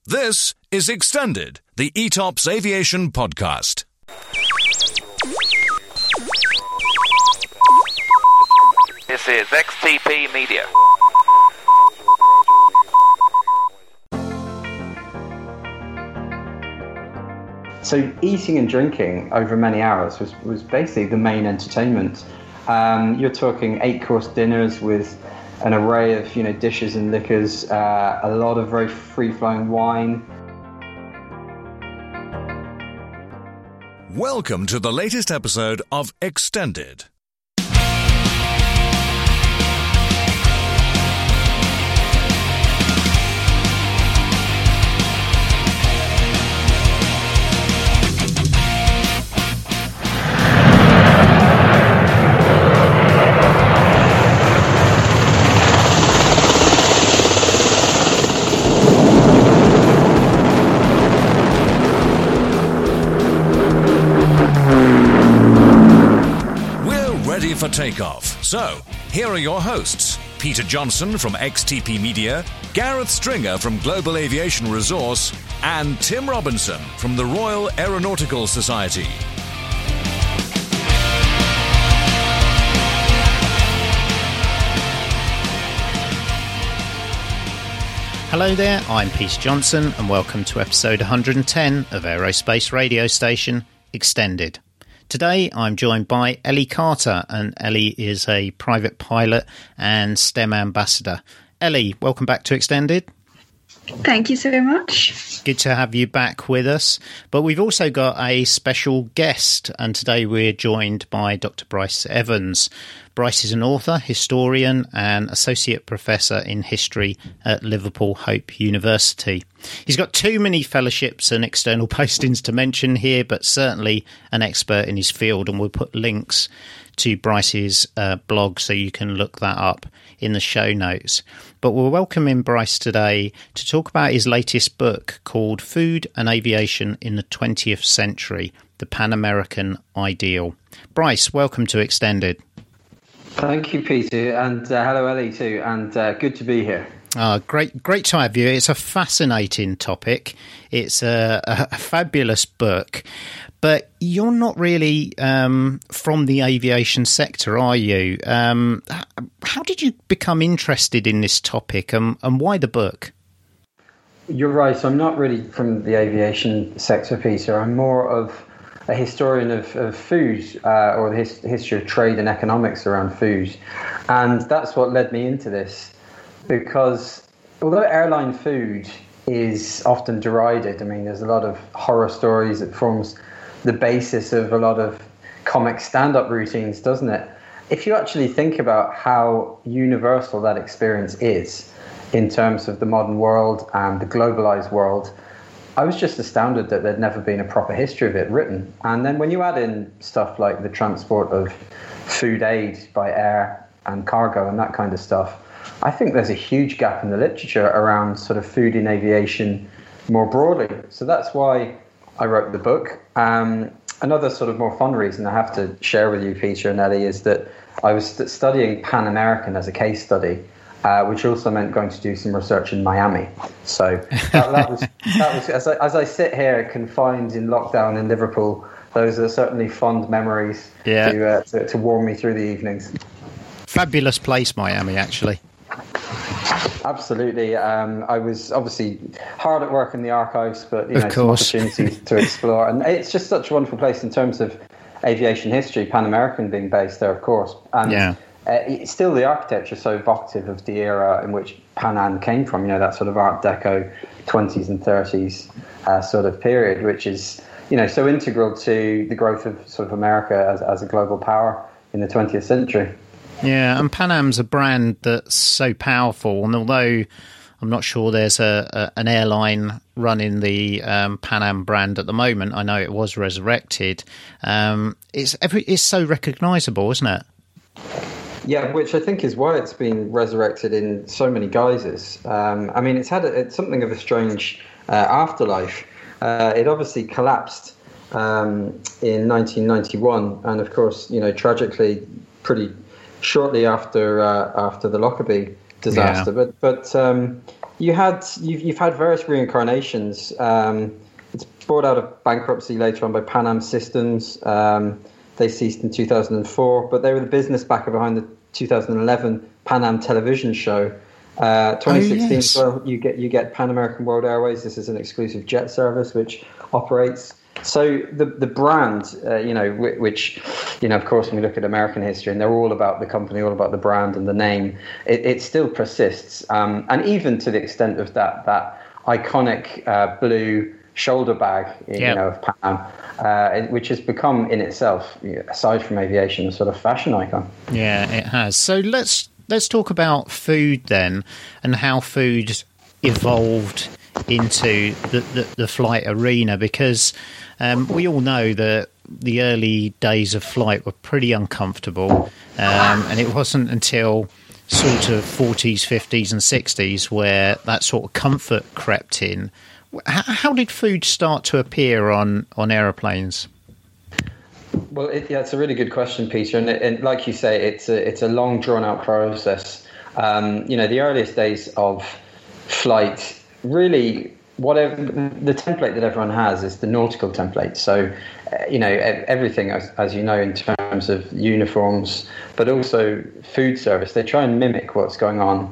This is Extended, the ETOPS Aviation Podcast. This is XTP Media. So eating and drinking over many hours was basically the main entertainment. You're talking 8-course dinners with an array of dishes and liquors, a lot of very free-flowing wine. Welcome to the latest episode of Extended. For takeoff. So, here are your hosts, Peter Johnson from XTP Media, Gareth Stringer from Global Aviation Resource, and Tim Robinson from the Royal Aeronautical Society. Hello there, I'm Peter Johnson and welcome to episode 110 of Aerospace Radio Station Extended. Today I'm joined by Ellie Carter, and Ellie is a private pilot and STEM ambassador. Ellie, welcome back to Extended. Thank you so much. Good to have you back with us. But we've also got a special guest, and today we're joined by Dr. Bryce Evans. Bryce is an author, historian, and associate professor in history at Liverpool Hope University. He's got too many fellowships and external postings to mention here, but certainly an expert in his field, and we'll put links to Bryce's blog so you can look that up in the show notes. But we're welcoming Bryce today to talk about his latest book called Food and Aviation in the 20th Century, The Pan American Ideal. Bryce, welcome to Extended. Thank you, Peter, and hello, Ellie, too, and good to be here. Great to have you. It's a fascinating topic. It's a fabulous book, but you're not really from the aviation sector, are you? How did you become interested in this topic, and why the book? You're right. I'm not really from the aviation sector, Peter. I'm more of a historian of food, or the history of trade and economics around food. And that's what led me into this, because although airline food is often derided, I mean, there's a lot of horror stories. It forms the basis of a lot of comic stand-up routines, doesn't it? If you actually think about how universal that experience is in terms of the modern world and the globalized world, I was just astounded that there'd never been a proper history of it written. And then when you add in stuff like the transport of food aid by air and cargo and that kind of stuff, I think there's a huge gap in the literature around sort of food in aviation more broadly. So that's why I wrote the book. Another sort of more fun reason I have to share with you, Peter and Ellie, is that I was studying Pan American as a case study, which also meant going to do some research in Miami. So that was as I sit here confined in lockdown in Liverpool, those are certainly fond memories to warm me through the evenings. Fabulous place, Miami, actually. Absolutely. I was obviously hard at work in the archives, but some opportunities to explore. And it's just such a wonderful place in terms of aviation history, Pan American being based there, of course. And it's still the architecture so evocative of the era in which Pan Am came from, that sort of Art Deco 20s and 30s sort of period, which is, so integral to the growth of sort of America as a global power in the 20th century. Yeah, and Pan Am's a brand that's so powerful, and although I'm not sure there's an airline running the Pan Am brand at the moment, I know it was resurrected. It's so recognisable, isn't it? Yeah, which I think is why it's been resurrected in so many guises. I mean, it's had something of a strange afterlife. It obviously collapsed in 1991, and of course, tragically, pretty shortly after the Lockerbie disaster. Yeah. But you've had various reincarnations. It's brought out of bankruptcy later on by Pan Am Systems. They ceased in 2004, but they were the business backer behind the 2011 Pan Am television show. 2016 as well, you get Pan American World Airways. This is an exclusive jet service which operates. So the brand, which, of course, when we look at American history, and they're all about the company, all about the brand and the name, it still persists. And even to the extent of that iconic blue shoulder bag, of Pan Am, which has become in itself, aside from aviation, a sort of fashion icon. Yeah, it has. So let's talk about food then, and how food evolved into the flight arena, because we all know that the early days of flight were pretty uncomfortable, and it wasn't until sort of 40s, 50s and 60s where that sort of comfort crept in. How did food start to appear on aeroplanes? Well, it's a really good question, Peter, and like you say, it's a long, drawn-out process. The earliest days of flight, really, whatever the template that everyone has is the nautical template. So, everything, as you know, in terms of uniforms, but also food service, they try and mimic what's going on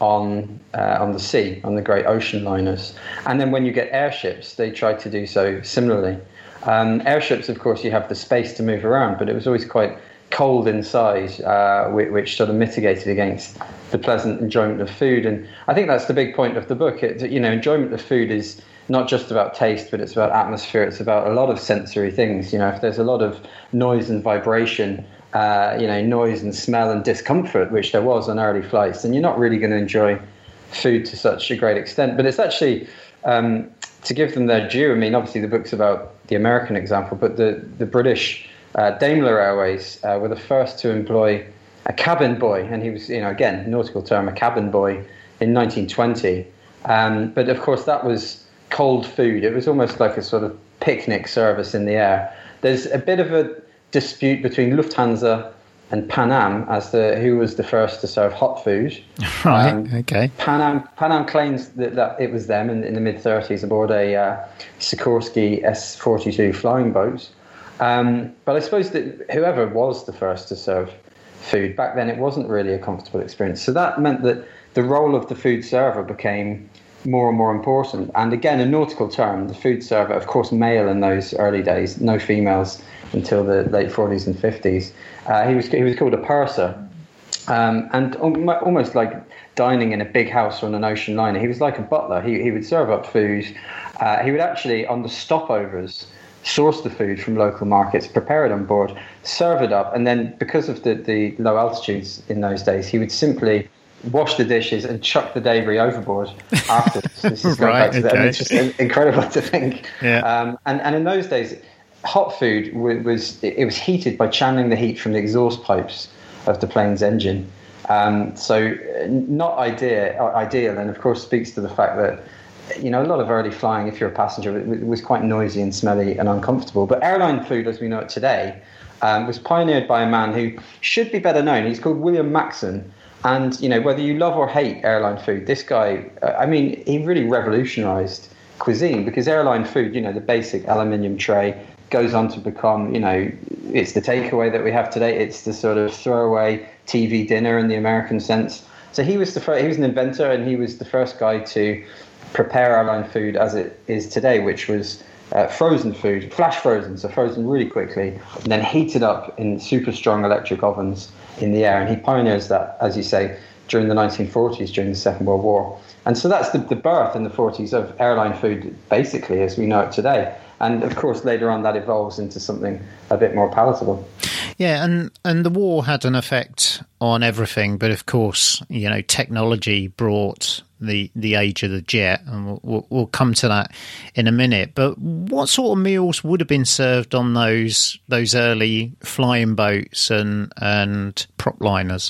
the sea, on the great ocean liners. And then when you get airships, they try to do so similarly. Airships, of course, you have the space to move around, but it was always quite cold inside, which sort of mitigated against the pleasant enjoyment of food. And I think that's the big point of the book. Enjoyment of food is not just about taste, but it's about atmosphere. It's about a lot of sensory things. If there's a lot of noise and vibration, noise and smell and discomfort, which there was on early flights, then you're not really going to enjoy food to such a great extent. But it's actually, to give them their due, I mean, obviously the book's about the American example, but the British Daimler Airways were the first to employ a cabin boy, and he was, again, nautical term, a cabin boy, in 1920. But of course, that was cold food. It was almost like a sort of picnic service in the air. There's a bit of a dispute between Lufthansa and Pan Am as to who was the first to serve hot food. Right. Okay. Pan Am claims that it was them in the mid-30s aboard a Sikorsky S-42 flying boat. But I suppose that whoever was the first to serve food back then, it wasn't really a comfortable experience. So that meant that the role of the food server became more and more important. And again, a nautical term, the food server, of course, male in those early days, no females until the late 40s and 50s. He was called a purser, and almost like dining in a big house on an ocean liner. He was like a butler. He would serve up food. He would actually, on the stopovers, source the food from local markets, prepare it on board, serve it up, and then because of the low altitudes in those days, he would simply wash the dishes and chuck the debris overboard afterwards. This is going back to that. It's just incredible to think. Yeah. And in those days, hot food was heated by channeling the heat from the exhaust pipes of the plane's engine. So not ideal, and of course speaks to the fact that a lot of early flying, if you're a passenger, it was quite noisy and smelly and uncomfortable. But airline food, as we know it today, was pioneered by a man who should be better known. He's called William Maxon. And, whether you love or hate airline food, this guy, he really revolutionized cuisine, because airline food, the basic aluminium tray, goes on to become, it's the takeaway that we have today. It's the sort of throwaway TV dinner in the American sense. So he was an inventor, and he was the first guy to prepare airline food as it is today, which was frozen food, flash frozen, so frozen really quickly, and then heated up in super strong electric ovens in the air. And he pioneers that, as you say, during the 1940s, during the Second World War. And so that's the birth in the 40s of airline food, basically, as we know it today. And of course, later on, that evolves into something a bit more palatable. Yeah, and the war had an effect on everything, but of course, technology brought the age of the jet, and we'll come to that in a minute. But what sort of meals would have been served on those early flying boats and prop liners?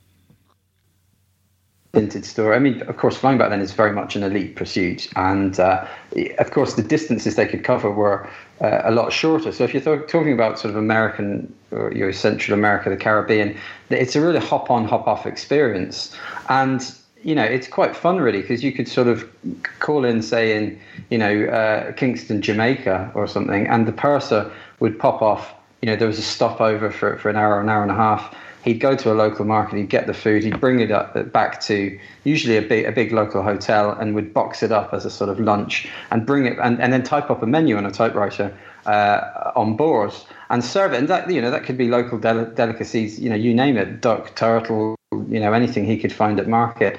Vintage story. I mean, of course, flying back then is very much an elite pursuit, and of course, the distances they could cover were a lot shorter. So if you're talking about sort of American or Central America, the Caribbean, it's a really hop-on, hop-off experience. And it's quite fun really, because you could sort of call in, say in Kingston, Jamaica or something, and the purser would pop off. There was a stopover for an hour and a half. He'd go to a local market, he'd get the food, he'd bring it back to usually a big local hotel, and would box it up as a sort of lunch and bring it, and then type up a menu on a typewriter on board and serve it. And that could be local delicacies, you name it, duck, turtle, anything he could find at market.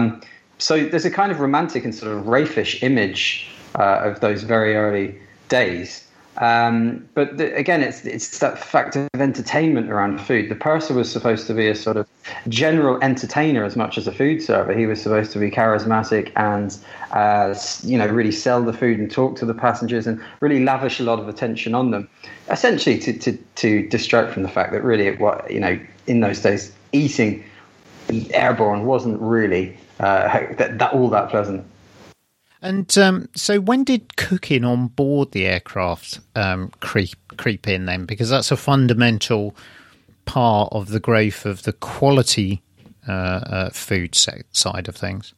So there's a kind of romantic and sort of raffish image of those very early days. But again, it's that factor of entertainment around food. The purser was supposed to be a sort of general entertainer as much as a food server. He was supposed to be charismatic and, really sell the food and talk to the passengers and really lavish a lot of attention on them, essentially to distract from the fact that really, in those days, eating airborne wasn't really all that pleasant. And so when did cooking on board the aircraft creep in then? Because that's a fundamental part of the growth of the quality food side of things.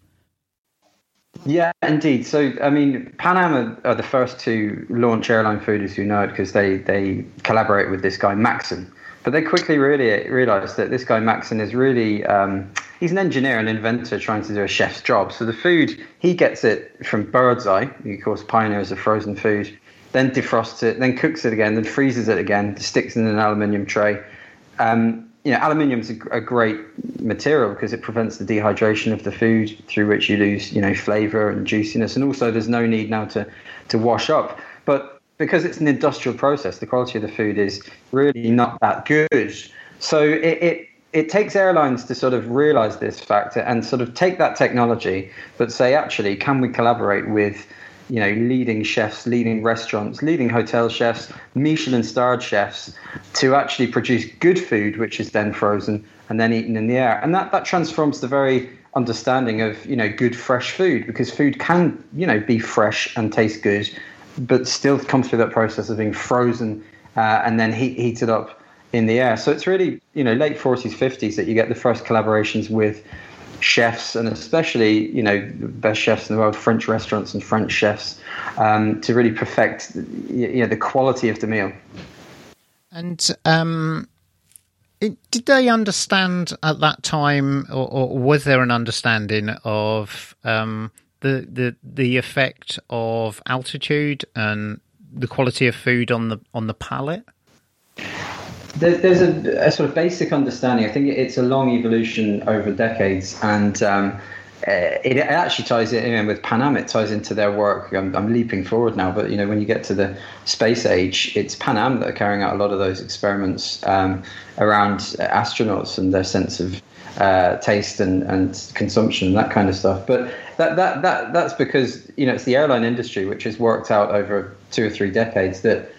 Yeah, indeed. So, I mean, Pan Am are the first to launch airline food as you know it, because they collaborate with this guy, Maxon. But they quickly really realised that this guy, Maxon, is really... he's an engineer and inventor trying to do a chef's job. So the food, he gets it from Birdseye, who of course pioneers of frozen food, then defrosts it, then cooks it again, then freezes it again, sticks it in an aluminium tray. Aluminium is a great material because it prevents the dehydration of the food, through which you lose, flavour and juiciness. And also there's no need now to wash up. But because it's an industrial process, the quality of the food is really not that good. So it takes airlines to sort of realise this factor and sort of take that technology, but say, actually, can we collaborate with, leading chefs, leading restaurants, leading hotel chefs, Michelin-starred chefs, to actually produce good food, which is then frozen and then eaten in the air. And that transforms the very understanding of, good fresh food, because food can, be fresh and taste good, but still come through that process of being frozen and then heated up in the air. So it's really, late 40s, 50s that you get the first collaborations with chefs, and especially, the best chefs in the world, French restaurants and French chefs, to really perfect, the quality of the meal. And did they understand at that time, or was there an understanding of the effect of altitude and the quality of food on the palate? There's a sort of basic understanding. I think it's a long evolution over decades, and it actually ties in with Pan Am. It ties into their work. I'm leaping forward now, but when you get to the space age, it's Pan Am that are carrying out a lot of those experiments around astronauts and their sense of taste and consumption and that kind of stuff. But that's because it's the airline industry which has worked out over 2 or 3 decades that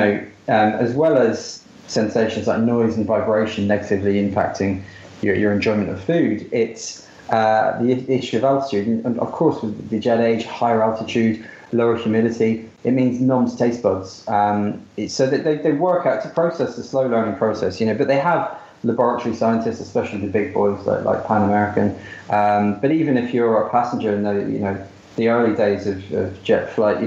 as well as sensations like noise and vibration negatively impacting your enjoyment of food, it's the issue of altitude. And of course, with the jet age, higher altitude, lower humidity, it means numbs taste buds. So that they work out, it's a process, a slow learning process, but they have laboratory scientists, especially the big boys like Pan American. But even if you're a passenger in the early days of jet flight,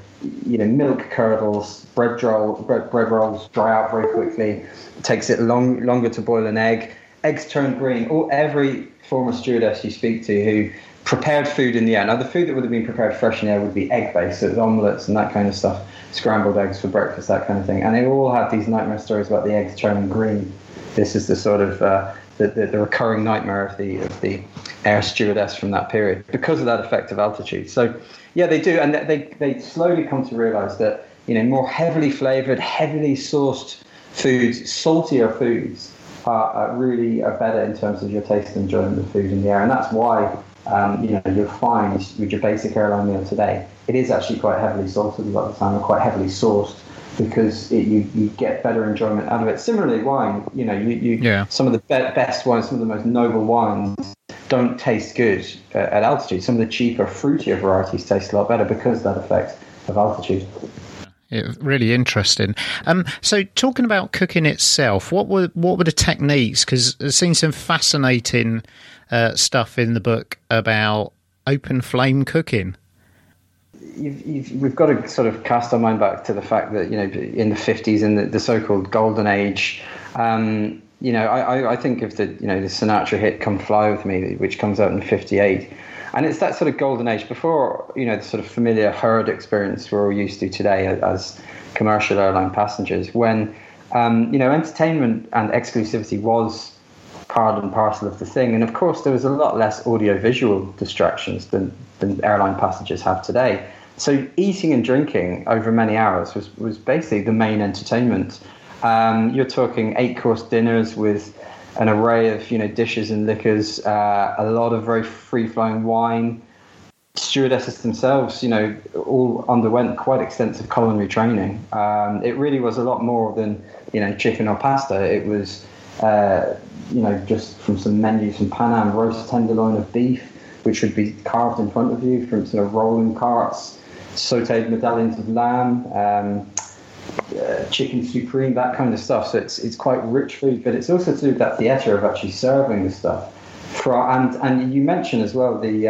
milk curdles, bread rolls dry out very quickly. It takes it longer to boil an egg. Eggs turn green. Every former stewardess you speak to who prepared food in the air. Now, the food that would have been prepared fresh in the air would be egg-based, so it was omelettes and that kind of stuff, scrambled eggs for breakfast, that kind of thing. And they all have these nightmare stories about the eggs turning green. This is the sort of the recurring nightmare of the air stewardess from that period because of that effect of altitude. So, yeah, they do, and they slowly come to realise that more heavily flavoured, heavily sauced foods, saltier foods, are really better in terms of your taste and enjoyment of food in the air, and that's why you'll find with your basic airline meal today, it is actually quite heavily salted a lot of the time, and quite heavily sauced, because you get better enjoyment out of it. Similarly, wine, some of the best wines, some of the most noble wines don't taste good at altitude. Some of the cheaper, fruitier varieties taste a lot better because of that effect of altitude. Yeah, really interesting. So talking about cooking itself, what were the techniques? Because I've seen some fascinating stuff in the book about open flame cooking. We've got to sort of cast our mind back to the fact that, in the 50s, in the so-called golden age, I think of the Sinatra hit "Come Fly With Me," which comes out in 58. And it's that sort of golden age before, the sort of familiar herd experience we're all used to today as commercial airline passengers, when, entertainment and exclusivity was part and parcel of the thing. And of course, there was a lot less audiovisual distractions than airline passengers have today. So eating and drinking over many hours was basically the main entertainment. You're talking 8-course dinners with an array of dishes and liquors, a lot of very free-flowing wine. Stewardesses themselves, all underwent quite extensive culinary training. It really was a lot more than chicken or pasta. It was just from some menus from Pan Am, roast tenderloin of beef, which would be carved in front of you, from sort of rolling carts, sautéed medallions of lamb, chicken supreme, that kind of stuff. So it's quite rich food, but it's also to do with that theatre of actually serving the stuff. And you mentioned as well the,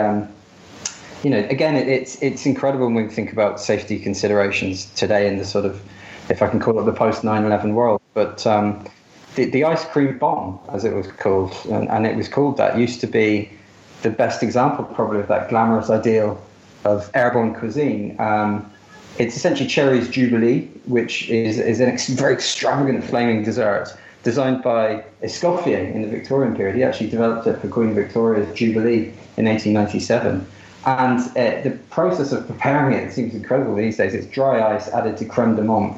again, it's incredible when we think about safety considerations today in the sort of, if I can call it the post 9/11 world, but the ice cream bomb, as it was called, and it was called that, used to be the best example probably of that glamorous ideal of airborne cuisine. It's essentially Cherry's Jubilee, which is a very extravagant flaming dessert designed by Escoffier in the Victorian period. He actually developed it for Queen Victoria's Jubilee in 1897. And the process of preparing it seems incredible these days. It's dry ice added to creme de menthe,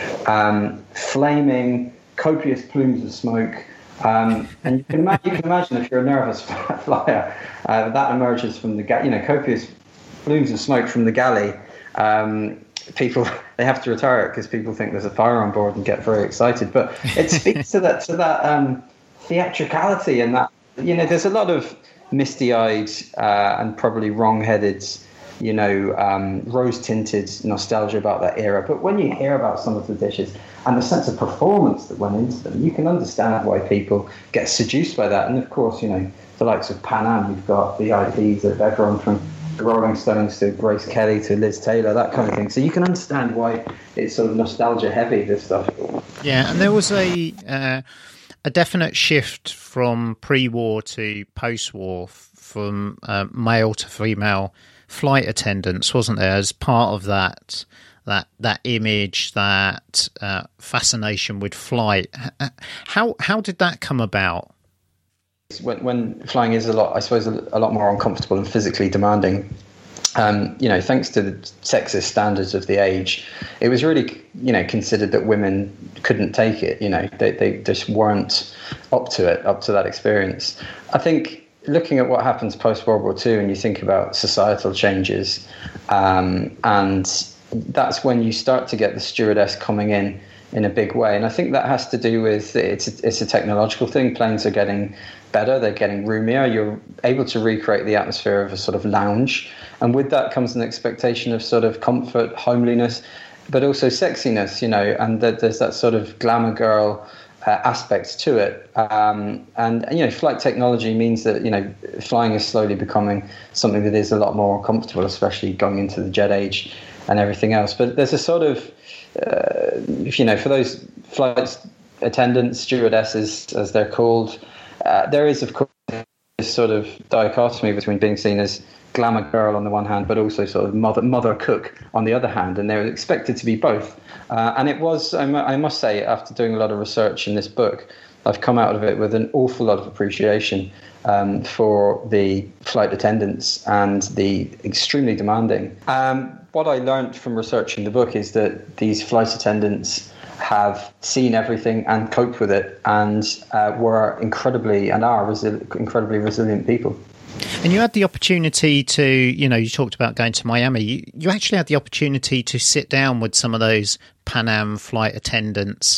flaming, copious plumes of smoke. And you can imagine if you're a nervous flyer, that emerges from the copious plumes of smoke from the galley. People, they have to retire it because people think there's a fire on board and get very excited. But it speaks to that theatricality, and that there's a lot of misty-eyed and probably wrong-headed, rose-tinted nostalgia about that era. But when you hear about some of the dishes and the sense of performance that went into them, you can understand why people get seduced by that. And of course, the likes of Pan Am, you've got the IDs of everyone from the Rolling Stones to Grace Kelly to Liz Taylor, that kind of thing. So you can understand why it's sort of nostalgia heavy, this stuff. Yeah, and there was a definite shift from pre-war to post-war, from male to female flight attendants, wasn't there? As part of that image, that fascination with flight. How did that come about? When flying is a lot more uncomfortable and physically demanding, thanks to the sexist standards of the age, it was really, considered that women couldn't take it. They just weren't up to that experience. I think looking at what happens post World War II, and you think about societal changes, and that's when you start to get the stewardess coming in a big way. And I think that has to do with it's a technological thing. Planes are getting better, they're getting roomier, you're able to recreate the atmosphere of a sort of lounge, and with that comes an expectation of sort of comfort, homeliness, but also sexiness, and there's that sort of glamour girl aspect to it. And flight technology means that flying is slowly becoming something that is a lot more comfortable, especially going into the jet age and everything else. But there's a sort of for those flight attendants, stewardesses as they're called, there is, of course, this sort of dichotomy between being seen as glamour girl on the one hand, but also sort of mother cook on the other hand, and they're expected to be both. And it was, I must say, after doing a lot of research in this book, I've come out of it with an awful lot of appreciation for the flight attendants and the extremely demanding. What I learned from researching the book is that these flight attendants have seen everything and coped with it, and were incredibly resilient people. And you had the opportunity to, you talked about going to Miami. You actually had the opportunity to sit down with some of those Pan Am flight attendants,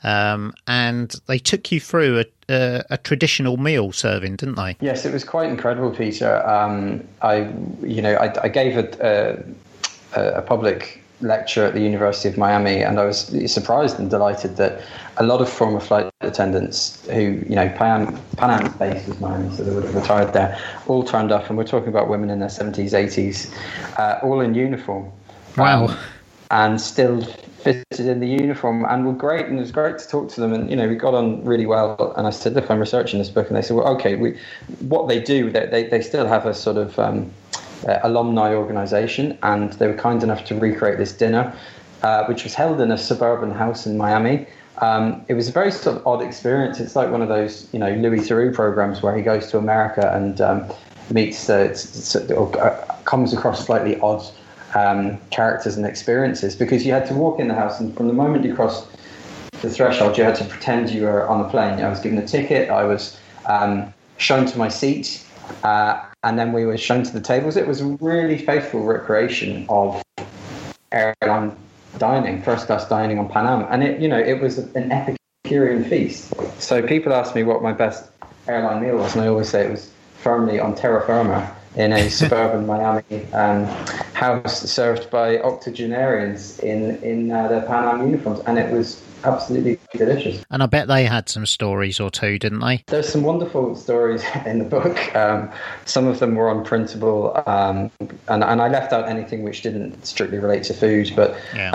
and they took you through a traditional meal serving, didn't they? Yes, it was quite incredible, Peter. I gave a public lecture at the University of Miami, and I was surprised and delighted that a lot of former flight attendants who, Pan Am's base was Miami, so they would have retired there, all turned up, and we're talking about women in their 70s, 80s, all in uniform. Wow. And still fitted in the uniform, and were great, and it was great to talk to them, and we got on really well. And I said, look, I'm researching this book, and they said, well, okay, what they do, they still have a sort of alumni organisation, and they were kind enough to recreate this dinner, which was held in a suburban house in Miami. It was a very sort of odd experience. It's like one of those, Louis Theroux programs where he goes to America and meets, comes across slightly odd characters and experiences, because you had to walk in the house, and from the moment you crossed the threshold, you had to pretend you were on a plane. I was given a ticket, I was shown to my seat, and then we were shown to the tables. It was a really faithful recreation of airline dining, first-class dining on Pan Am, and it was an Epicurean feast. So people ask me what my best airline meal was, and I always say it was firmly on terra firma in a suburban Miami house served by octogenarians in their Pan Am uniforms, and it was absolutely delicious. And I bet they had some stories or two, didn't they? There's some wonderful stories in the book. Some of them were unprintable, and I left out anything which didn't strictly relate to food, but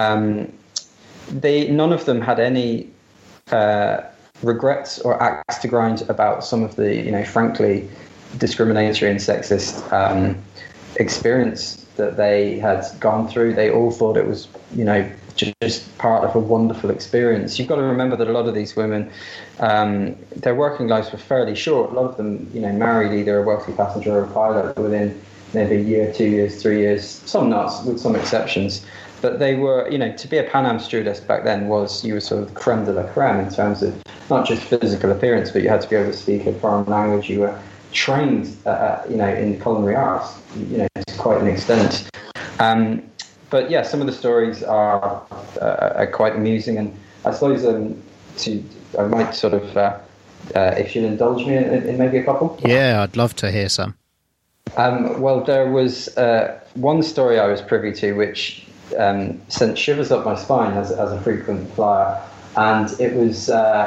none of them had any regrets or axe to grind about some of the, frankly, discriminatory and sexist experience that they had gone through. They all thought it was, just part of a wonderful experience. You've got to remember that a lot of these women, their working lives were fairly short. A lot of them, married either a wealthy passenger or a pilot within maybe a year, 2 years, 3 years, some not, with some exceptions. But they were, to be a Pan Am stewardess back then you were sort of creme de la creme in terms of not just physical appearance, but you had to be able to speak a foreign language. You were trained, in culinary arts, to quite an extent. But yeah, some of the stories are quite amusing, and I suppose I might sort of, if you'll indulge me in maybe a couple. Yeah, I'd love to hear some. Well, there was one story I was privy to which sent shivers up my spine as a frequent flyer, and it was.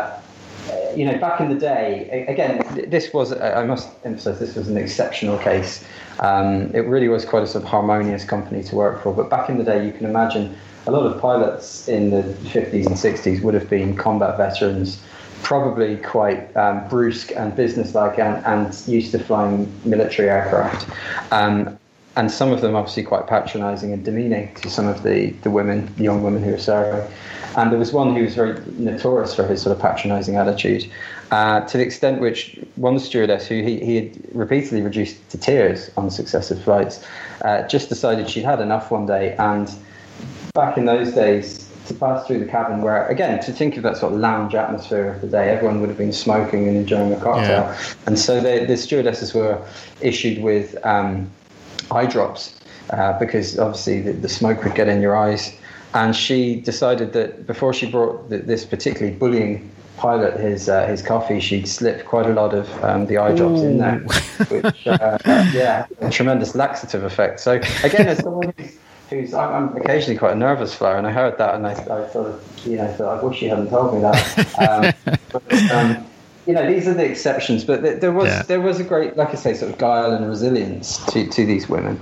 Back in the day, again, this was, I must emphasize, this was an exceptional case. It really was quite a sort of harmonious company to work for. But back in the day, you can imagine a lot of pilots in the 50s and 60s would have been combat veterans, probably quite brusque and businesslike and used to flying military aircraft. And some of them obviously quite patronising and demeaning to some of the women, the young women who were serving. And there was one who was very notorious for his sort of patronising attitude, to the extent which one stewardess, who he had repeatedly reduced to tears on successive flights, just decided she'd had enough one day. And back in those days, to pass through the cabin where, again, to think of that sort of lounge atmosphere of the day, everyone would have been smoking and enjoying a cocktail. Yeah. And so the stewardesses were issued with eye drops, because obviously the smoke would get in your eyes. And she decided that before she brought this particularly bullying pilot his coffee, she'd slipped quite a lot of the eye drops in there, which had a tremendous laxative effect. So again, as someone who's I'm occasionally quite a nervous flyer, and I heard that, and I sort of thought, I wish you hadn't told me that. But, these are the exceptions, but there was a great, like I say, sort of guile and resilience to these women.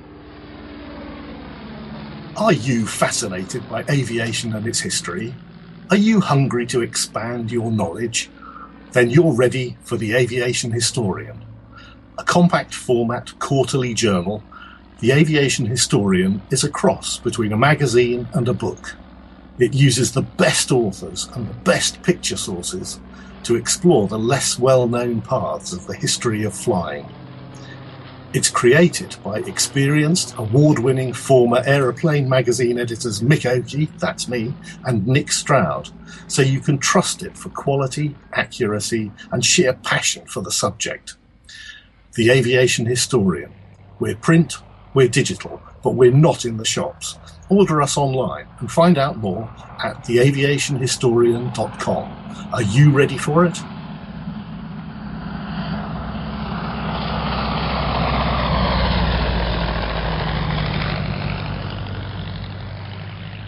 Are you fascinated by aviation and its history? Are you hungry to expand your knowledge? Then you're ready for The Aviation Historian. A compact format quarterly journal, The Aviation Historian is a cross between a magazine and a book. It uses the best authors and the best picture sources to explore the less well-known paths of the history of flying. It's created by experienced, award-winning former Aeroplane magazine editors Mick Oakey, that's me, and Nick Stroud, so you can trust it for quality, accuracy, and sheer passion for the subject. The Aviation Historian. We're print, we're digital, but we're not in the shops. Order us online and find out more at theaviationhistorian.com. Are you ready for it?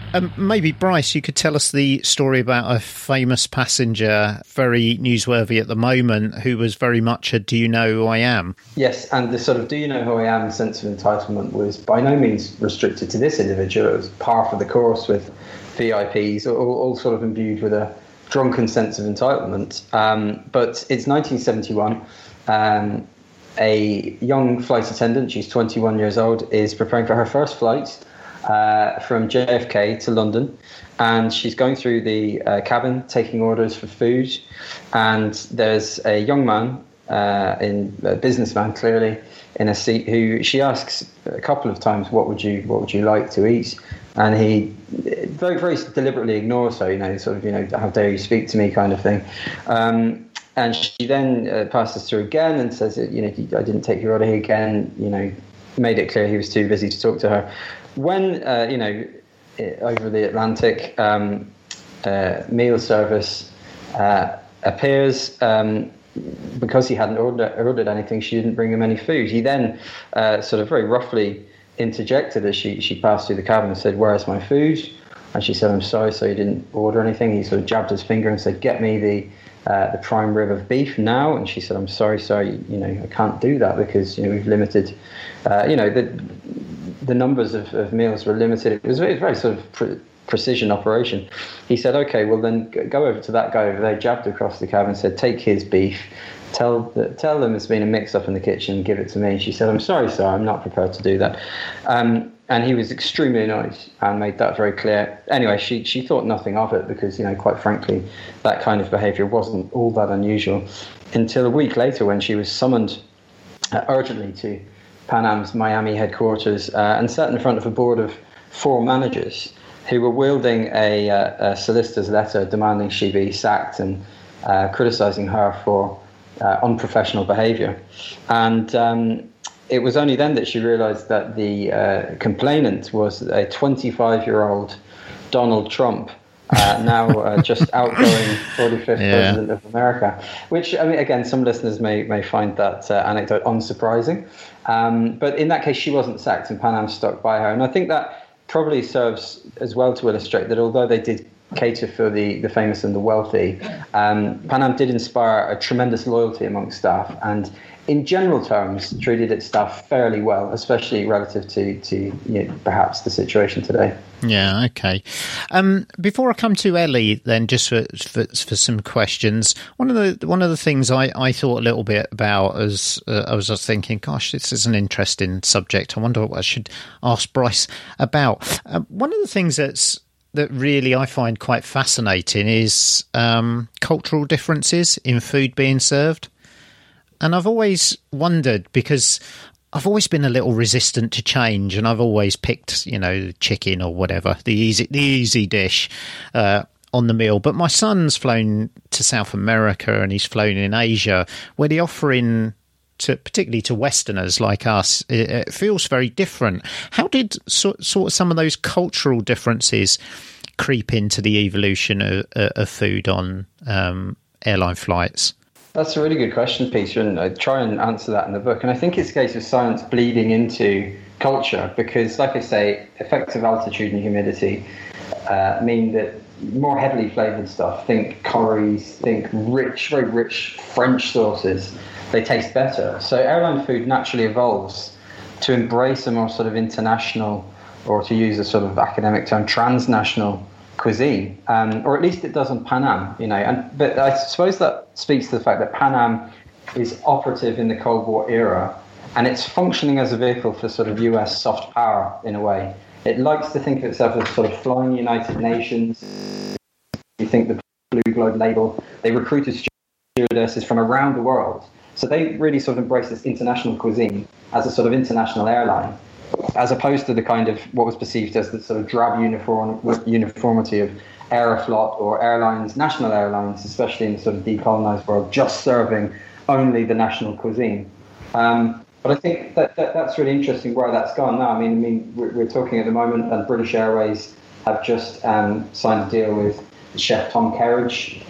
Maybe, Bryce, you could tell us the story about a famous passenger, very newsworthy at the moment, who was very much a "do you know who I am?" Yes, and the sort of "do you know who I am" sense of entitlement was by no means restricted to this individual. It was par for the course with VIPs, all sort of imbued with a drunken sense of entitlement. But it's 1971. A young flight attendant, she's 21 years old, is preparing for her first flight from JFK to London, and she's going through the cabin taking orders for food, and there's a young man, a businessman clearly, in a seat, who she asks a couple of times, what would you like to eat? And he very, very deliberately ignores her, sort of, how dare you speak to me kind of thing. And she then passes through again and says, I didn't take your order here again, made it clear he was too busy to talk to her. When, over the Atlantic, meal service appears, because he hadn't ordered anything, she didn't bring him any food. He then sort of very roughly interjected as she passed through the cabin and said, "Where's my food?" And she said, "I'm sorry, so you didn't order anything." He sort of jabbed his finger and said, "Get me the prime rib of beef now." And she said, "I'm sorry, I can't do that because we've limited, the numbers of meals were limited." It was a very sort of precision operation. He said, "Okay, well then go over to that guy over there," jabbed across the cabin and said, "Take his beef. Tell them there's been a mix-up in the kitchen, give it to me." She said, "I'm sorry, sir, I'm not prepared to do that." And he was extremely annoyed and made that very clear. Anyway, she thought nothing of it because, quite frankly, that kind of behaviour wasn't all that unusual until a week later when she was summoned urgently to Pan Am's Miami headquarters and sat in front of a board of 4 managers who were wielding a solicitor's letter demanding she be sacked and criticising her for unprofessional behaviour. And it was only then that she realised that the complainant was a 25-year-old Donald Trump, now just outgoing 45th President of America, which, again, some listeners may find that anecdote unsurprising. But in that case, she wasn't sacked and Pan Am stuck by her. And I think that probably serves as well to illustrate that although they did cater for the famous and the wealthy, Pan Am did inspire a tremendous loyalty among staff and, in general terms, treated its staff fairly well, especially relative to perhaps the situation today. Yeah, okay. Before I come to Ellie, then, just for some questions, one of the things I thought a little bit about as I was thinking, gosh, this is an interesting subject. I wonder what I should ask Bryce about. One of the things that really I find quite fascinating is cultural differences in food being served. And I've always wondered, because I've always been a little resistant to change, and I've always picked, chicken or whatever, the easy dish on the meal. But my son's flown to South America and he's flown in Asia, where the offering, particularly to Westerners like us, it feels very different. How did sort of some of those cultural differences creep into the evolution of food on airline flights? That's a really good question, Peter, and I try and answer that in the book. And I think it's a case of science bleeding into culture because, like I say, effective altitude and humidity mean that more heavily flavoured stuff, think curries, think rich, very rich French sauces, they taste better. So airline food naturally evolves to embrace a more sort of international, or to use a sort of academic term, transnational cuisine, or at least it does on Pan Am, but I suppose that speaks to the fact that Pan Am is operative in the Cold War era, and it's functioning as a vehicle for sort of US soft power in a way. It likes to think of itself as sort of flying United Nations. You think the Blue Globe label, they recruited stewardesses from around the world, so they really sort of embrace this international cuisine as a sort of international airline, as opposed to the kind of what was perceived as the sort of drab uniformity of Aeroflot or airlines, national airlines, especially in the sort of decolonized world, just serving only the national cuisine. But I think that's really interesting where that's gone now. I mean, we're talking at the moment, and British Airways have just signed a deal with chef Tom Kerridge,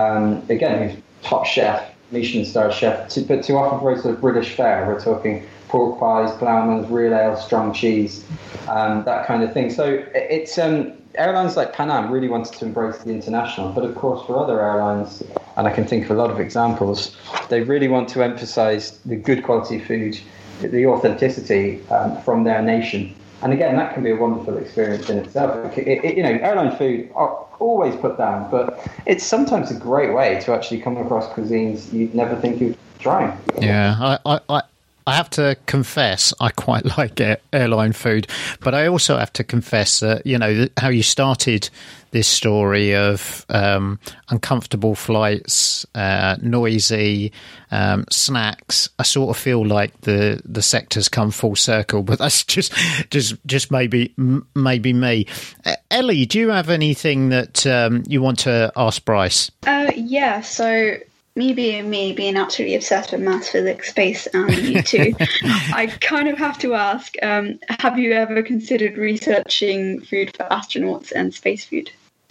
again, who's top chef, Michelin star chef, to offer very sort of British fare. We're talking pork pies, ploughmans, real ale, strong cheese, that kind of thing. So it's airlines like Pan Am really wanted to embrace the international, but of course for other airlines, and I can think of a lot of examples, they really want to emphasize the good quality food, the authenticity from their nation. And again, that can be a wonderful experience in itself. Airline food are always put down, but it's sometimes a great way to actually come across cuisines you'd never think you'd try. Yeah, I have to confess, I quite like airline food, but I also have to confess that, how you started this story of uncomfortable flights, noisy snacks. I sort of feel like the sector's come full circle, but that's just maybe me. Ellie, do you have anything that you want to ask Bryce? Yeah, so me being absolutely obsessed with maths, physics, space, and you too, I kind of have to ask, have you ever considered researching food for astronauts and space food?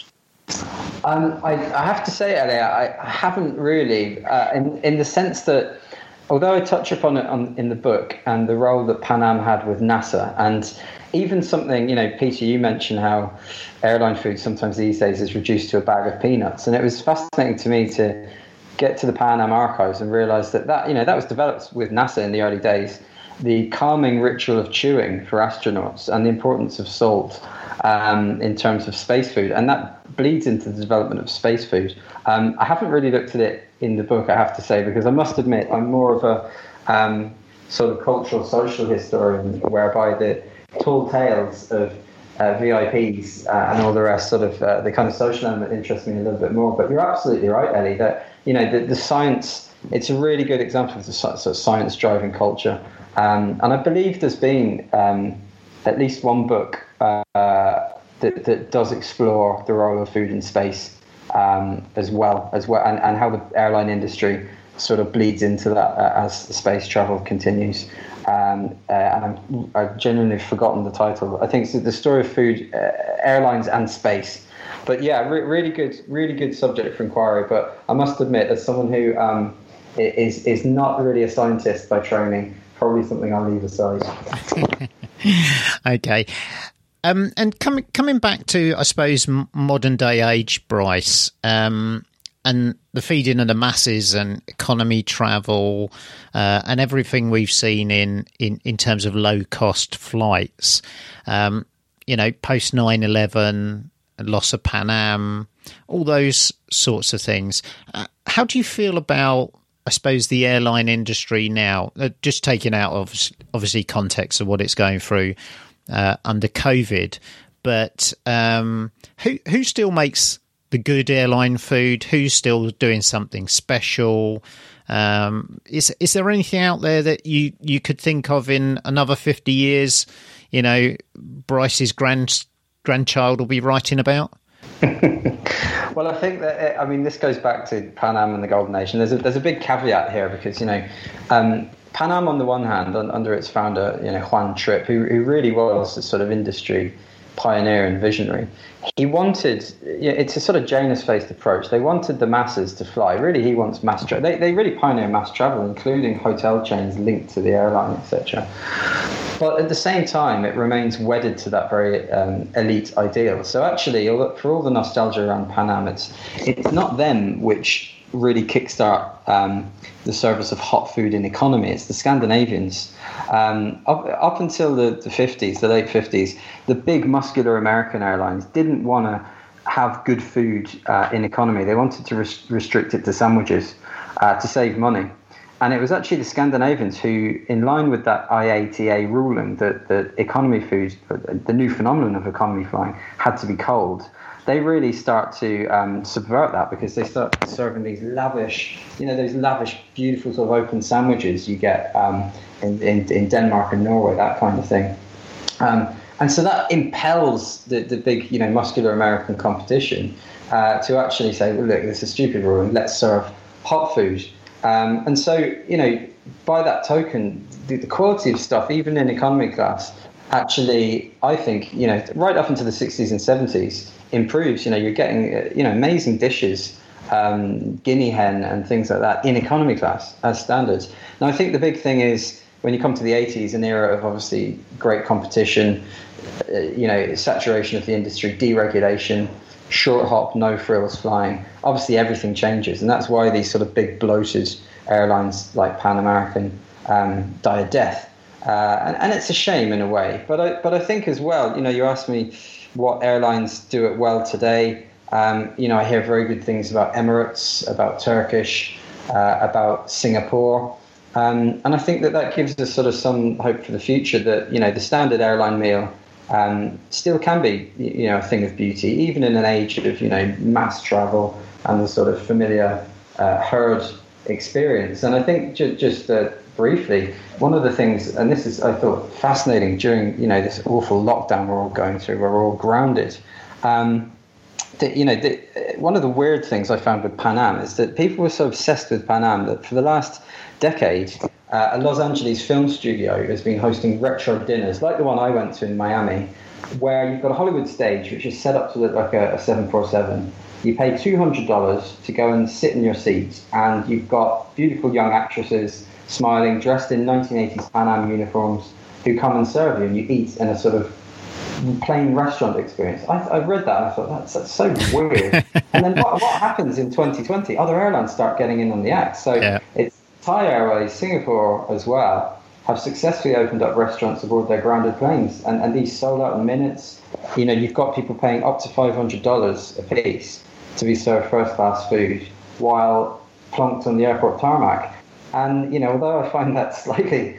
I have to say, Ellie, I haven't really, in the sense that, although I touch upon it in the book and the role that Pan Am had with NASA, and even something, Peter, you mentioned how airline food sometimes these days is reduced to a bag of peanuts, and it was fascinating to me to get to the Pan Am archives and realise that was developed with NASA in the early days, the calming ritual of chewing for astronauts and the importance of salt in terms of space food, and that bleeds into the development of space food. I haven't really looked at it in the book, I have to say, because I must admit I'm more of a sort of cultural social historian, whereby the tall tales of VIPs and all the rest, sort of the kind of social element interests me a little bit more. But you're absolutely right, Ellie, that the science, it's a really good example of the sort of science driving culture, and I believe there's been at least one book that does explore the role of food in space as well, and how the airline industry sort of bleeds into that as space travel continues. And I've genuinely forgotten the title. I think it's The Story of Food, Airlines and Space. But yeah, really good subject for inquiry. But I must admit, as someone who is not really a scientist by training, probably something I'll leave aside. Okay. And coming back to, I suppose, modern day age, Bryce, and the feeding of the masses and economy travel and everything we've seen in terms of low cost flights, post 9/11, loss of Pan Am, all those sorts of things. How do you feel about, I suppose, the airline industry now, just taking out obviously context of what it's going through under COVID, but who still makes the good airline food? Who's still doing something special? Is there anything out there that you could think of in another 50 years? Bryce's grandchild will be writing about? Well, I think that this goes back to Pan Am and the Golden Age. And there's a big caveat here because Pan Am on the one hand, under its founder Juan Trippe, who really was a sort of industry pioneer and visionary. He wanted, it's a sort of Janus-faced approach. They wanted the masses to fly. Really, he wants mass travel. They really pioneer mass travel, including hotel chains linked to the airline, etc. But at the same time, it remains wedded to that very elite ideal. So actually, for all the nostalgia around Pan Am, it's not them which really kickstart the service of hot food in economy. It's the Scandinavians. Up until the 50s, the late 50s, the big muscular American airlines didn't want to have good food in economy. They wanted to restrict it to sandwiches to save money. And it was actually the Scandinavians who, in line with that IATA ruling that economy food, the new phenomenon of economy flying, had to be cold, they really start to subvert that, because they start serving these lavish, those lavish, beautiful sort of open sandwiches you get in Denmark and Norway, that kind of thing. And so that impels the big, muscular American competition to actually say, well, look, this is a stupid rule, and let's serve hot food. And so, by that token, the quality of stuff, even in economy class, actually, I think, right up into the 60s and 70s, improves. You're getting, amazing dishes, guinea hen and things like that in economy class as standards. Now, I think the big thing is when you come to the 80s, an era of obviously great competition, saturation of the industry, deregulation, short hop, no frills flying. Obviously, everything changes, and that's why these sort of big bloated airlines like Pan American die a death. And it's a shame in a way. But I think as well, you asked me what airlines do it well today. I hear very good things about Emirates, about Turkish, about Singapore. And I think that gives us sort of some hope for the future that, the standard airline meal still can be, a thing of beauty, even in an age of, mass travel and the sort of familiar herd experience. And I think just briefly, one of the things, and this is, I thought, fascinating during, this awful lockdown we're all going through, where we're all grounded. One of the weird things I found with Pan Am is that people were so obsessed with Pan Am that for the last decade, a Los Angeles film studio has been hosting retro dinners, like the one I went to in Miami, where you've got a Hollywood stage which is set up to look like a 747. You pay $200 to go and sit in your seat, and you've got beautiful young actresses smiling, dressed in 1980s Pan Am uniforms, who come and serve you, and you eat in a sort of plain restaurant experience. I read that and I thought, that's so weird. And then what happens in 2020? Other airlines start getting in on the act. So it's Thai Airways, Singapore as well, have successfully opened up restaurants aboard their grounded planes, and these sold out in minutes. You've got people paying up to $500 a piece to be served first class food while plunked on the airport tarmac. And although I find that slightly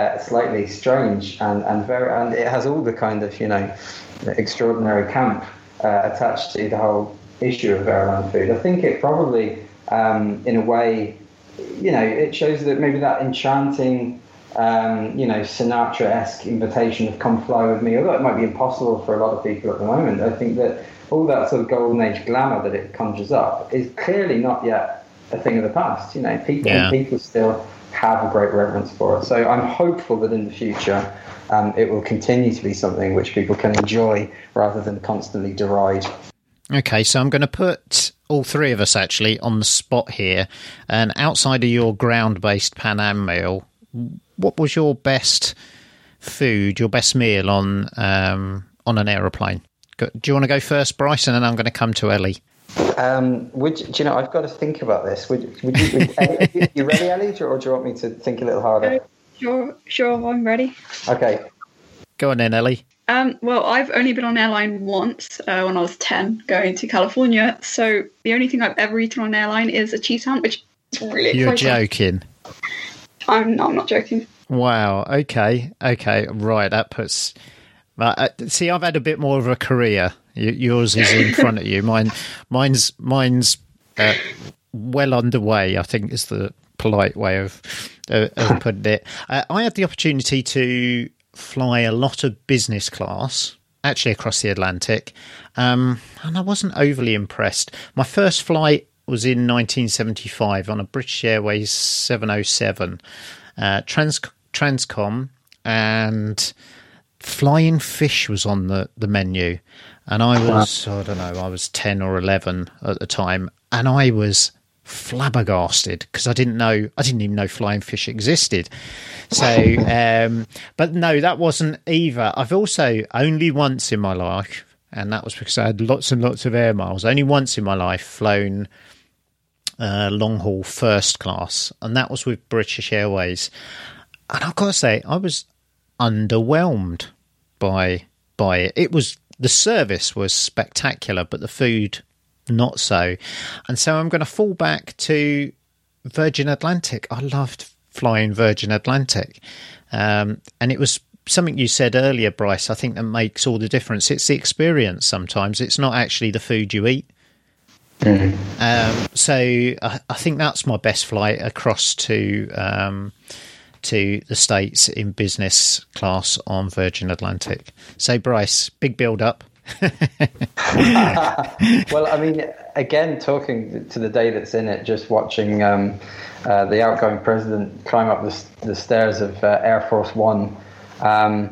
strange and it has all the kind of extraordinary camp attached to the whole issue of airline food, I think it probably in a way it shows that maybe that enchanting Sinatra-esque invitation of come fly with me, although it might be impossible for a lot of people at the moment, I think that all that sort of golden age glamour that it conjures up is clearly not yet a thing of the past. People still have a great reverence for it. So I'm hopeful that in the future it will continue to be something which people can enjoy rather than constantly deride. Okay, so I'm going to put all three of us actually on the spot here. And outside of your ground-based Pan Am meal, what was your best food, your best meal on an aeroplane? Do you want to go first, Bryce, and then I'm going to come to Ellie? I've got to think about this. Would you ready, Ellie, or do you want me to think a little harder? Sure, I'm ready. Okay. Go on then, Ellie. Well, I've only been on an airline once when I was 10, going to California. So the only thing I've ever eaten on an airline is a cheese sandwich. It's really exciting. You're joking. I'm not joking. Wow. Okay. Right. That puts. See, I've had a bit more of a career. Yours is in front of you. Mine's well underway, I think is the polite way of putting it. I had the opportunity to fly a lot of business class, actually across the Atlantic, and I wasn't overly impressed. My first flight was in 1975 on a British Airways 707, Transcom, and flying fish was on the menu. And I was, I don't know, I was 10 or 11 at the time, and I was flabbergasted because I didn't even know flying fish existed. So, but no, that wasn't either. I've also only once in my life, and that was because I had lots and lots of air miles, only once in my life flown long haul first class, and that was with British Airways. And I've got to say, I was underwhelmed by it. The service was spectacular, but the food not so. And so I'm going to fall back to Virgin Atlantic. I loved flying Virgin Atlantic. And it was something you said earlier, Bryce, I think that makes all the difference. It's the experience sometimes. It's not actually the food you eat. So I think that's my best flight across to the States in business class on Virgin Atlantic. So, Bryce, big build-up. Well, I mean, again, talking to the day that's in it, just watching the outgoing president climb up the stairs of Air Force One,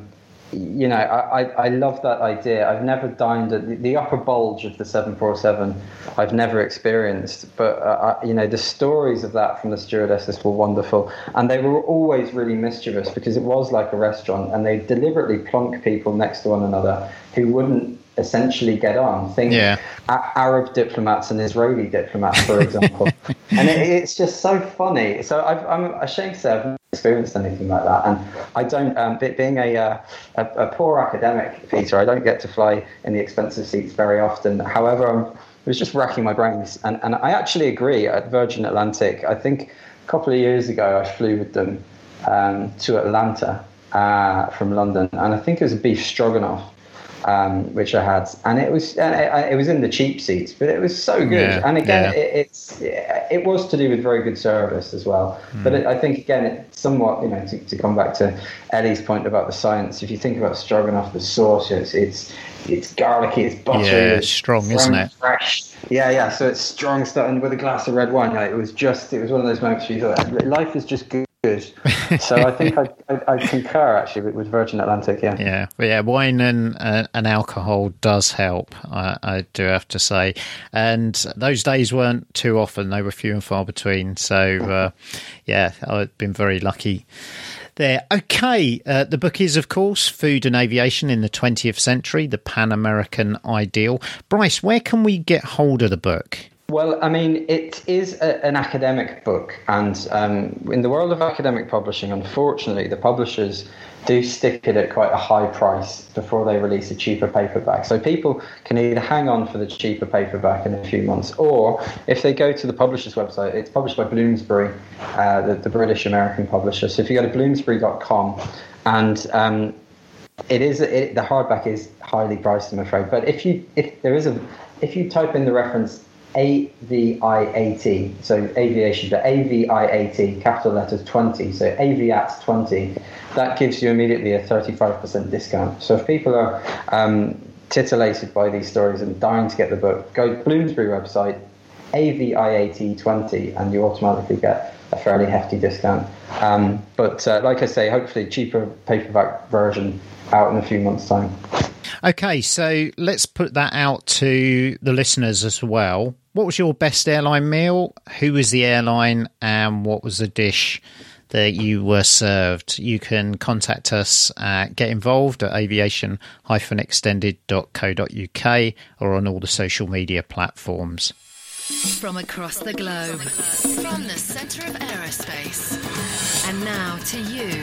I love that idea. I've never dined at the upper bulge of the 747. I've never experienced, but the stories of that from the stewardesses were wonderful, and they were always really mischievous because it was like a restaurant, and they deliberately plonk people next to one another who wouldn't essentially get on. Think Arab diplomats and Israeli diplomats, for example, and it's just so funny. So I'm ashamed to say I've never experienced anything like that, and I don't. Being a poor academic, Peter, I don't get to fly in the expensive seats very often. However, I was just racking my brains, and I actually agree. At Virgin Atlantic, I think a couple of years ago, I flew with them to Atlanta from London, and I think it was a beef stroganoff. Which I had, and it was in the cheap seats, but it was so good. And again, it was to do with very good service as well. But I think again, it's somewhat, to come back to Ellie's point about the science. If you think about stroganoff, the sauce, it's garlicky, it's buttery, it's strong, isn't it? Fresh. Yeah. So it's strong stuff, and with a glass of red wine, it was one of those moments where you thought life is just good. So I think I concur actually with Virgin Atlantic. Yeah. Wine and alcohol does help. I do have to say, and those days weren't too often; they were few and far between. So I've been very lucky there. Okay, the book is, of course, Food and Aviation in the 20th Century: The Pan-American Ideal. Bryce, where can we get hold of the book? Well, I mean, it is an academic book, and in the world of academic publishing, unfortunately, the publishers do stick it at quite a high price before they release a cheaper paperback. So people can either hang on for the cheaper paperback in a few months, or if they go to the publisher's website, it's published by Bloomsbury, the British-American publisher. So if you go to bloomsbury.com, and the hardback is highly priced, I'm afraid. But if you type in the reference AVIAT, so aviation, but AVIAT, capital letters 20, so AVIAT 20, that gives you immediately a 35% discount. So if people are titillated by these stories and dying to get the book, go to Bloomsbury website, AVIAT 20, and you automatically get a fairly hefty discount. But like I say, hopefully cheaper paperback version out in a few months' time. Okay, so let's put that out to the listeners as well. What was your best airline meal? Who was the airline? And what was the dish that you were served? You can contact us, get involved at aviation-extended.co.uk or on all the social media platforms. From across the globe, from the centre of aerospace, and now to you.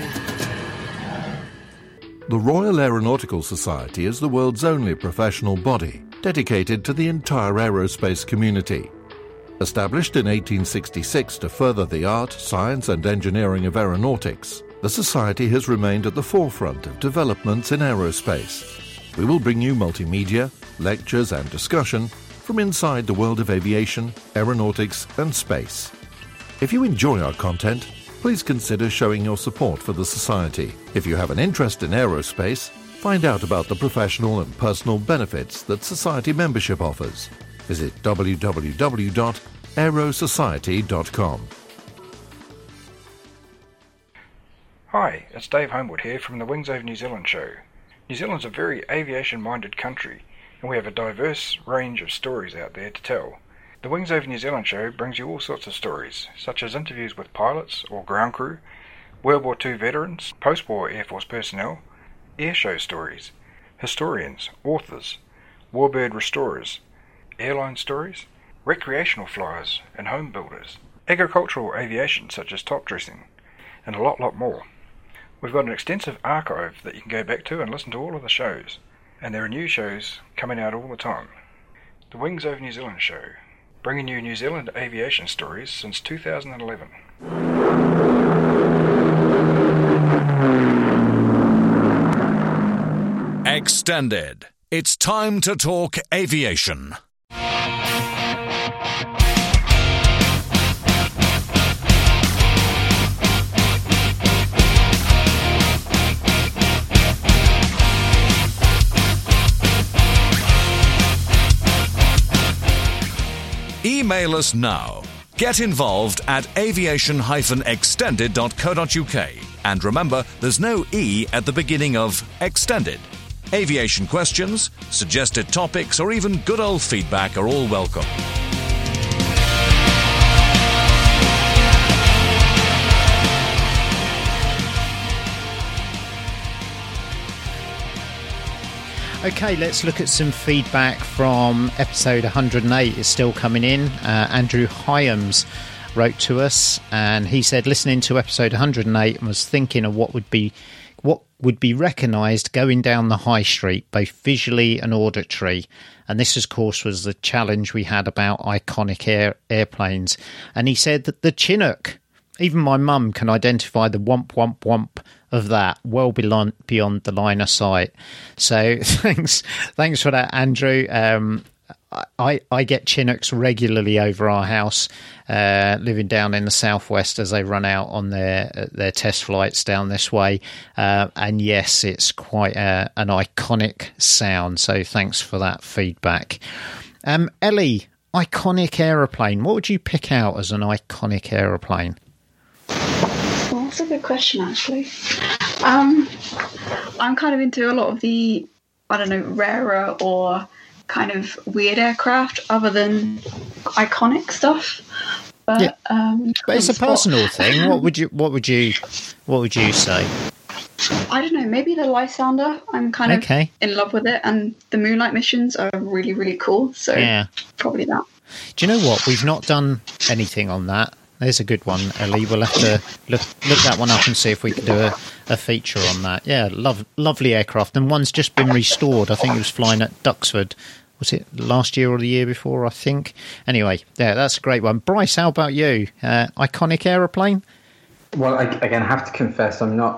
The Royal Aeronautical Society is the world's only professional body dedicated to the entire aerospace community. Established in 1866 to further the art, science and engineering of aeronautics, the Society has remained at the forefront of developments in aerospace. We will bring you multimedia, lectures and discussion from inside the world of aviation, aeronautics and space. If you enjoy our content, please consider showing your support for the Society. If you have an interest in aerospace, find out about the professional and personal benefits that Society membership offers. Visit www.aerosociety.com. Hi, it's Dave Homewood here from the Wings Over New Zealand show. New Zealand's a very aviation-minded country, and we have a diverse range of stories out there to tell. The Wings Over New Zealand show brings you all sorts of stories, such as interviews with pilots or ground crew, World War II veterans, post-war Air Force personnel, airshow stories, historians, authors, warbird restorers, airline stories, recreational flyers and home builders, agricultural aviation such as top dressing, and a lot more. We've got an extensive archive that you can go back to and listen to all of the shows, and there are new shows coming out all the time. The Wings Over New Zealand show, bringing you New Zealand aviation stories since 2011. Extended. It's time to talk aviation. Email us now. Get involved at aviation-extended.co.uk And remember, there's no E at the beginning of extended. Aviation questions, suggested topics, or even good old feedback are all welcome. Okay, let's look at some feedback from episode 108. It's still coming in. Andrew Hyams wrote to us, and he said, listening to episode 108 and was thinking of what would be recognised going down the high street, both visually and auditory. And this, of course, was the challenge we had about iconic airplanes. And he said that the Chinook, even my mum can identify the womp, womp, womp of that well beyond the line of sight. So thanks for that, Andrew. I get Chinooks regularly over our house, living down in the southwest, as they run out on their test flights down this way. And yes, it's quite an iconic sound. So thanks for that feedback. Ellie, iconic aeroplane. What would you pick out as an iconic aeroplane? Well, that's a good question, actually. I'm kind of into a lot of the, rarer or kind of weird aircraft other than iconic stuff. But, yeah. But it's a personal thing. What would you say? I don't know, maybe the Lysander. I'm kind of in love with it, and the Moonlight missions are really, really cool. So yeah, probably that. Do you know what? We've not done anything on that. There's a good one, Ellie. We'll have to look that one up and see if we can do a feature on that. Yeah, lovely aircraft. And one's just been restored. I think it was flying at Duxford. Was it last year or the year before, I think? Anyway, yeah, that's a great one. Bryce, how about you? Iconic aeroplane? Well, again, I have to confess, I'm not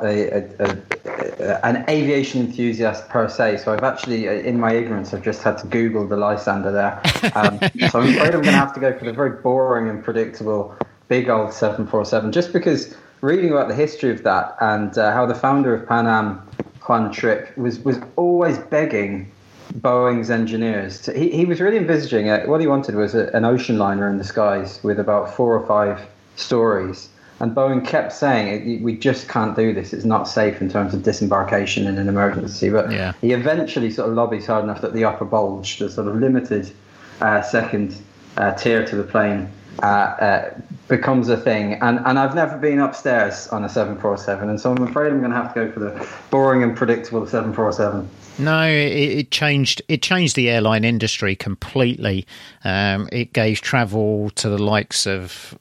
an aviation enthusiast per se. So I've actually, in my ignorance, I've just had to Google the Lysander there. So I'm afraid I'm going to have to go for the very boring and predictable big old 747, just because reading about the history of that and how the founder of Pan Am, Juan Trippe, was always begging Boeing's engineers. He was really envisaging what he wanted was an ocean liner in the skies with about 4 or 5 stories. And Boeing kept saying, we just can't do this. It's not safe in terms of disembarkation in an emergency. But he eventually sort of lobbies hard enough that the upper bulge, the sort of limited second tier to the plane, becomes a thing. And I've never been upstairs on a 747. And so I'm afraid I'm going to have to go for the boring and predictable 747. No, it changed the airline industry completely. It gave travel to the likes of,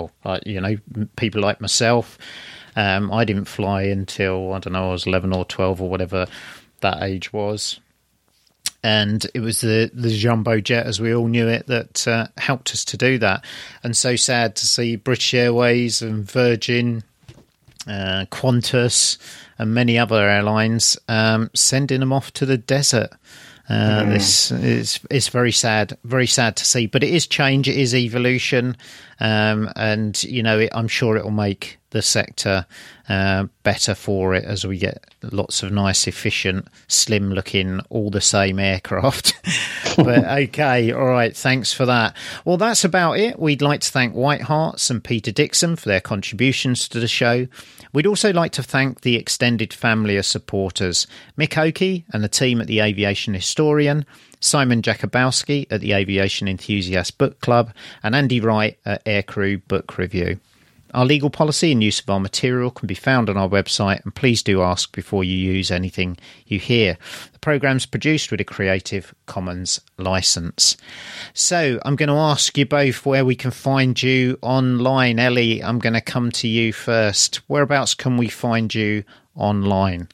people like myself. I didn't fly until, I was 11 or 12 or whatever that age was. And it was the jumbo jet, as we all knew it, that helped us to do that. And so sad to see British Airways and Virgin, Qantas and many other airlines sending them off to the desert. This is very sad to see, but it is change, it is evolution, and I'm sure it will make the sector better for it as we get lots of nice, efficient, slim looking, all the same aircraft. But okay, all right, thanks for that. Well, that's about it. We'd like to thank White Harts and Peter Dixon for their contributions to the show. We'd also like to thank the extended family of supporters, Mick Oakey and the team at the Aviation Historian, Simon Jakubowski at the Aviation Enthusiast Book Club, and Andy Wright at Aircrew Book Review. Our legal policy and use of our material can be found on our website, and please do ask before you use anything you hear. The programme's produced with a Creative Commons licence. So I'm going to ask you both where we can find you online. Ellie, I'm going to come to you first. Whereabouts can we find you online?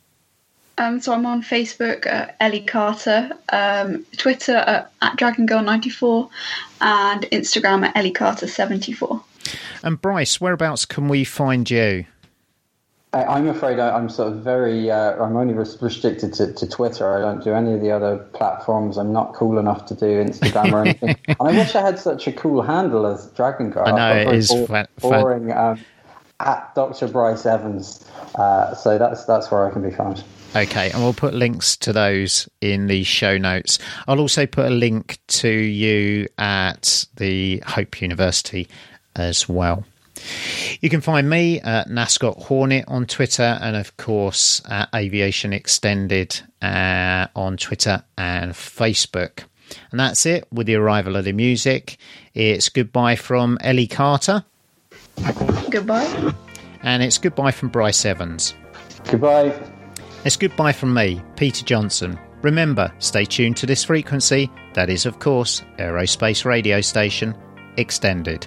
So I'm on Facebook at Ellie Carter, Twitter at DragonGirl94, and Instagram at Ellie Carter74. And Bryce, whereabouts can we find you? I'm afraid I'm sort of I'm only restricted to Twitter. I don't do any of the other platforms. I'm not cool enough to do Instagram or anything. And I wish I had such a cool handle as Dragon Girl. I know, it is boring. At Dr. Bryce Evans. So that's where I can be found. Okay, and we'll put links to those in the show notes. I'll also put a link to you at the Hope University as well. You can find me at Nascot Hornet on Twitter, and of course at Aviation Extended on Twitter and Facebook. And that's it with the arrival of the music. It's goodbye from Ellie Carter. Goodbye. And it's goodbye from Bryce Evans. Goodbye. It's goodbye from me, Peter Johnson. Remember, stay tuned to this frequency. That is, of course, Aerospace Radio Station Extended.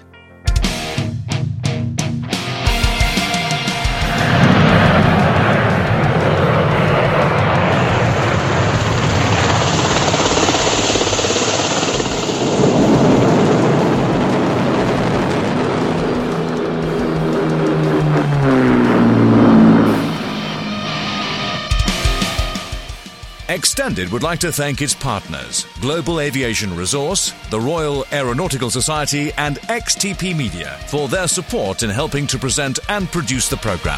Extended would like to thank its partners, Global Aviation Resource, the Royal Aeronautical Society and XTP Media for their support in helping to present and produce the programme.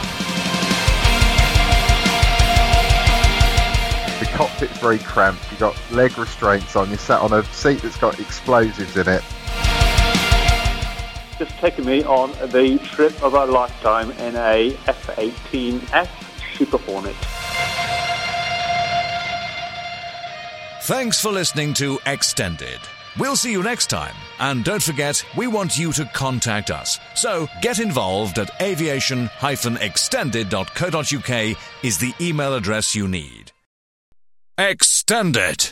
The cockpit's very cramped, you've got leg restraints on, you're sat on a seat that's got explosives in it. Just taken me on the trip of a lifetime in a F-18F Super Hornet. Thanks for listening to Extended. We'll see you next time. And don't forget, we want you to contact us. So get involved at aviation-extended.co.uk is the email address you need. Extended.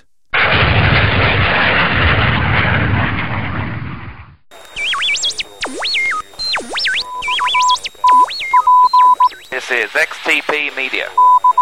This is XTP Media.